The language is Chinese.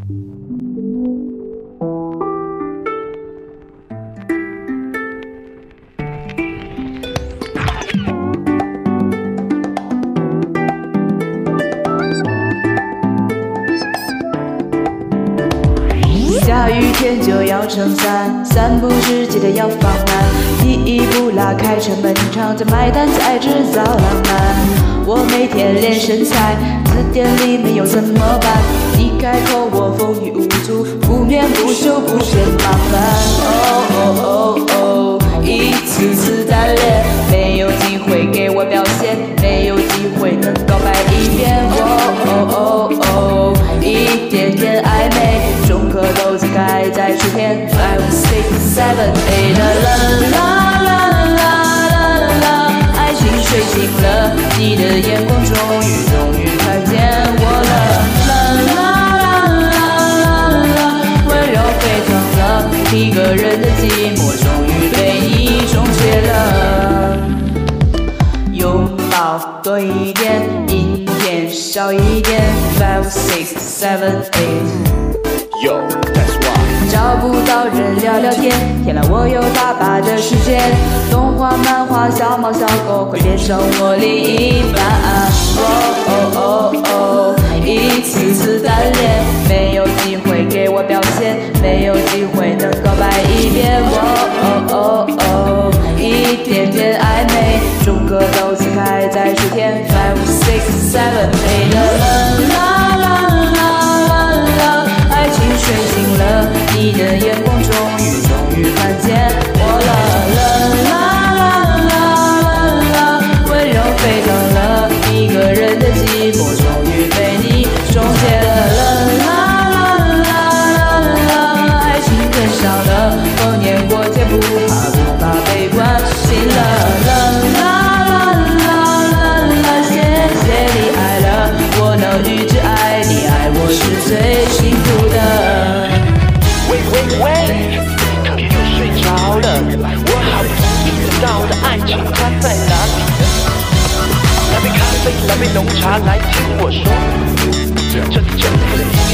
下雨天就要撑伞，散步时记得要放慢。第一步拉开城门，常在买单才制造浪漫。我每天练身材，字典里没有怎么办？你开口我风雨无阻，不眠不休不嫌麻烦。一次次单恋，没有机会给我表现，没有机会能告白一遍。一点点暧昧，种颗豆子开在秋天。5、6、7、8，啦，爱情睡醒了，你的眼光终于看见我了。温柔沸腾了，一个人的寂寞终于被你终结了。拥抱多一点，阴天少一点。5、6、7、8。Yo, that's why. 找不到人聊聊天，天亮我有大把的时间。动画、漫画、小猫、小狗，快变成我另一半。一次次单恋，没有机会给我表现，没有机会能告白一遍。一点点暧昧，种颗豆子开在秋天。5、6、7、8。爱情睡醒了，你的眼光终于看见我了。温柔沸腾了，一个人的寂寞终于被你终结了。爱情跟上了，逢年过节不怕被关心了。谢谢你爱了，我能一直爱你，爱我是最幸福的。 喂，可别又睡着了，我好想知道的爱情它在哪里呢？来杯咖啡，来杯浓茶，来听我说，这是真的。